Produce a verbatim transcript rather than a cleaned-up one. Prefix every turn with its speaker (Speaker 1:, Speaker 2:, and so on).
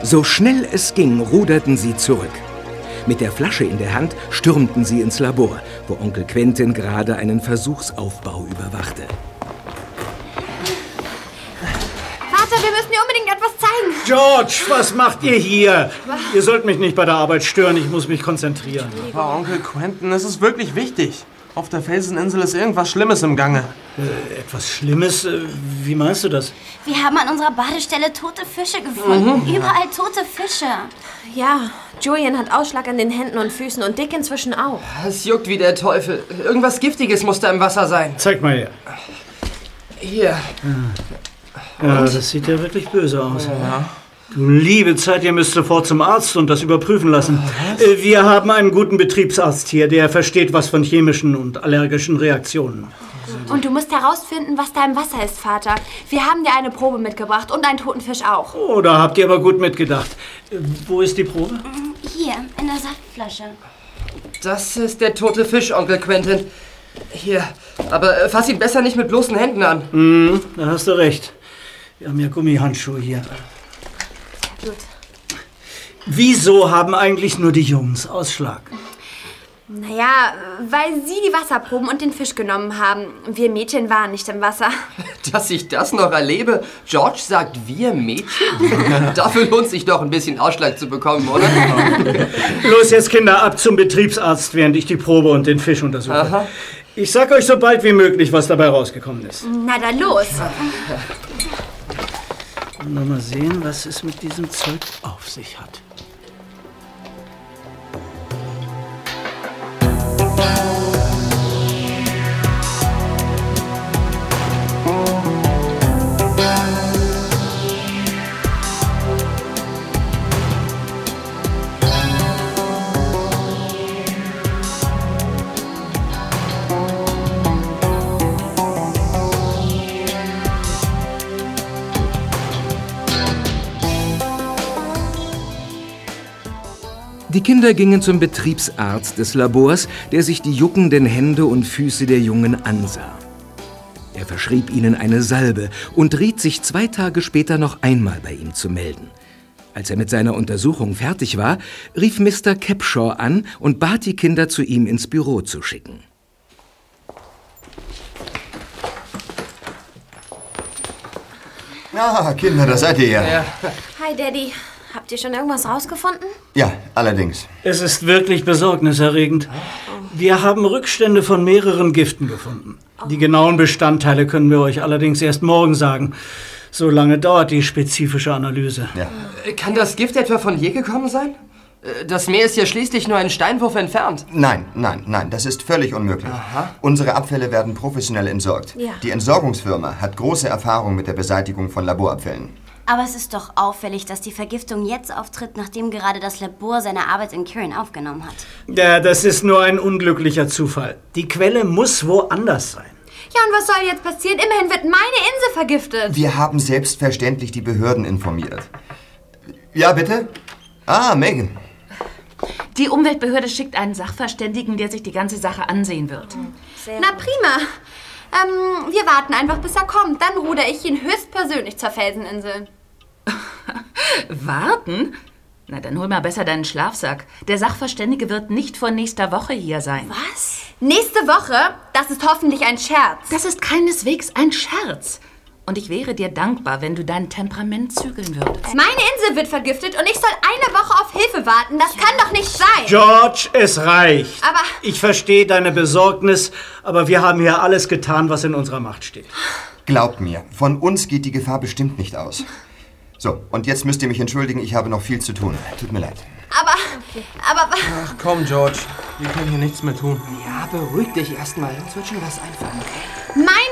Speaker 1: So schnell es ging, ruderten sie zurück. Mit der Flasche in der Hand stürmten sie ins Labor, wo Onkel Quentin gerade einen Versuchsaufbau überwachte.
Speaker 2: Vater, wir müssen dir unbedingt etwas zeigen.
Speaker 3: George, was macht ihr hier? Ihr sollt mich nicht bei der Arbeit stören, ich muss mich konzentrieren.
Speaker 4: Aber Onkel Quentin, es ist wirklich wichtig. Auf der Felseninsel ist irgendwas Schlimmes im Gange.
Speaker 3: Äh, etwas Schlimmes? Äh, wie meinst du das?
Speaker 2: Wir haben an unserer Badestelle tote Fische gefunden. Mhm. Überall tote Fische.
Speaker 5: Ja, Julian hat Ausschlag an den Händen und Füßen und Dick inzwischen auch.
Speaker 6: Es juckt wie der Teufel. Irgendwas Giftiges muss da im Wasser sein.
Speaker 3: Zeig mal her.
Speaker 6: Hier.
Speaker 3: Ja, das sieht ja wirklich böse aus.
Speaker 6: Ja.
Speaker 3: Du liebe Zeit, ihr müsst sofort zum Arzt und das überprüfen lassen. Was? Wir haben einen guten Betriebsarzt hier, der versteht was von chemischen und allergischen Reaktionen.
Speaker 2: Und du musst herausfinden, was da im Wasser ist, Vater. Wir haben dir eine Probe mitgebracht und einen toten Fisch auch.
Speaker 3: Oh, da habt ihr aber gut mitgedacht. Wo ist die Probe?
Speaker 2: Hier, in der Saftflasche.
Speaker 6: Das ist der tote Fisch, Onkel Quentin. Hier, aber fass ihn besser nicht mit bloßen Händen an.
Speaker 3: Mm, da hast du recht. Wir haben ja Gummihandschuhe hier.
Speaker 2: Gut.
Speaker 3: Wieso haben eigentlich nur die Jungs Ausschlag?
Speaker 2: Naja, weil sie die Wasserproben und den Fisch genommen haben. Wir Mädchen waren nicht im Wasser.
Speaker 6: Dass ich das noch erlebe? George sagt, wir Mädchen? Dafür lohnt sich doch ein bisschen Ausschlag zu bekommen, oder?
Speaker 3: Los jetzt, Kinder, ab zum Betriebsarzt, während ich die Probe und den Fisch untersuche. Aha. Ich sag euch so bald wie möglich, was dabei rausgekommen ist.
Speaker 2: Na dann los.
Speaker 3: Und mal sehen, was es mit diesem Zeug auf sich hat.
Speaker 1: Die Kinder gingen zum Betriebsarzt des Labors, der sich die juckenden Hände und Füße der Jungen ansah. Er verschrieb ihnen eine Salbe und riet sich zwei Tage später noch einmal bei ihm zu melden. Als er mit seiner Untersuchung fertig war, rief Mister Capshaw an und bat die Kinder, zu ihm ins Büro zu schicken.
Speaker 7: Ah, Kinder, da seid ihr ja.
Speaker 6: Ja.
Speaker 5: Hi, Daddy. Habt ihr schon irgendwas rausgefunden?
Speaker 7: Ja, allerdings.
Speaker 3: Es ist wirklich besorgniserregend. Wir haben Rückstände von mehreren Giften gefunden. Die genauen Bestandteile können wir euch allerdings erst morgen sagen. So lange dauert die spezifische Analyse.
Speaker 7: Ja.
Speaker 6: Kann das Gift etwa von hier gekommen sein? Das Meer ist ja schließlich nur einen Steinwurf entfernt.
Speaker 7: Nein, nein, nein, das ist völlig unmöglich.
Speaker 6: Aha.
Speaker 7: Unsere Abfälle werden professionell entsorgt.
Speaker 5: Ja.
Speaker 7: Die Entsorgungsfirma hat große Erfahrung mit der Beseitigung von Laborabfällen.
Speaker 2: Aber es ist doch auffällig, dass die Vergiftung jetzt auftritt, nachdem gerade das Labor seine Arbeit in Kirin aufgenommen hat.
Speaker 3: Ja, das ist nur ein unglücklicher Zufall. Die Quelle muss woanders sein.
Speaker 2: Ja, und was soll jetzt passieren? Immerhin wird meine Insel vergiftet.
Speaker 7: Wir haben selbstverständlich die Behörden informiert. Ja, bitte? Ah, Megan.
Speaker 8: Die Umweltbehörde schickt einen Sachverständigen, der sich die ganze Sache ansehen wird.
Speaker 2: Sehr Na prima. Ähm, wir warten einfach, bis er kommt. Dann ruder ich ihn höchstpersönlich zur Felseninsel.
Speaker 8: Warten? Na, dann hol mal besser deinen Schlafsack. Der Sachverständige wird nicht vor nächster Woche hier sein.
Speaker 2: Was? Nächste Woche? Das ist hoffentlich ein Scherz.
Speaker 8: Das ist keineswegs ein Scherz. Und ich wäre dir dankbar, wenn du dein Temperament zügeln würdest.
Speaker 2: Meine Insel wird vergiftet und ich soll eine Woche auf Hilfe warten. Das kann doch nicht sein.
Speaker 3: George, es reicht.
Speaker 2: Aber
Speaker 3: ich verstehe deine Besorgnis, aber wir haben hier alles getan, was in unserer Macht steht.
Speaker 7: Glaubt mir, von uns geht die Gefahr bestimmt nicht aus. So, und jetzt müsst ihr mich entschuldigen, ich habe noch viel zu tun. Tut mir leid.
Speaker 2: Aber, aber...
Speaker 4: Ach komm, George, wir können hier nichts mehr tun.
Speaker 6: Ja, beruhig dich erstmal. Uns wird schon was einfallen, okay?
Speaker 2: Meine